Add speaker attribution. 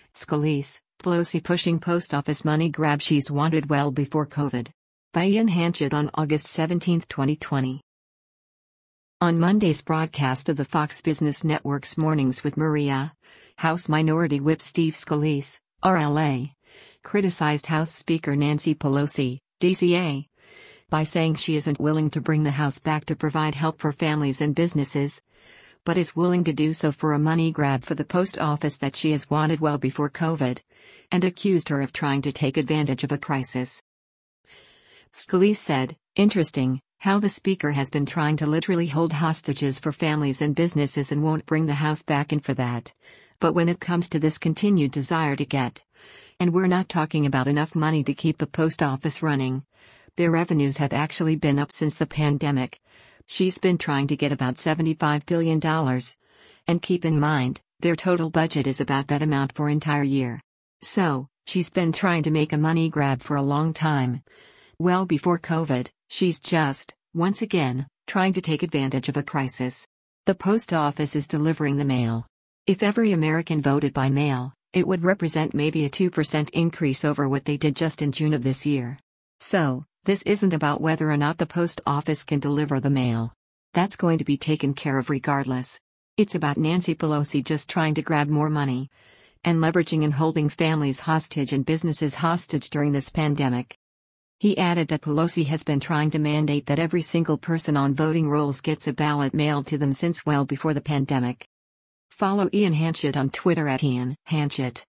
Speaker 1: Scalise, Pelosi pushing post office money grab she's wanted well before COVID. By Ian Hanchett on August 17, 2020. On Monday's broadcast of the Fox Business Network's Mornings with Maria, House Minority Whip Steve Scalise, RLA, criticized House Speaker Nancy Pelosi, DCA, by saying she isn't willing to bring the House back to provide help for families and businesses, but is willing to do so for a money grab for the post office that she has wanted well before COVID, and accused her of trying to take advantage of a crisis. Scalise said, "Interesting, how the Speaker has been trying to literally hold hostages for families and businesses and won't bring the House back in for that. But when it comes to this continued desire to get, and we're not talking about enough money to keep the post office running. Their revenues have actually been up since the pandemic. She's been trying to get about $75 billion. And keep in mind, their total budget is about that amount for entire year. So, she's been trying to make a money grab for a long time. Well before COVID, she's just, once again, trying to take advantage of a crisis. The post office is delivering the mail. If every American voted by mail, it would represent maybe a 2% increase over what they did just in June of this year. So, this isn't about whether or not the post office can deliver the mail. That's going to be taken care of regardless. It's about Nancy Pelosi just trying to grab more money and leveraging and holding families hostage and businesses hostage during this pandemic." He added that Pelosi has been trying to mandate that every single person on voting rolls gets a ballot mailed to them since well before the pandemic. Follow Ian Hanchett on Twitter @IanHanchett.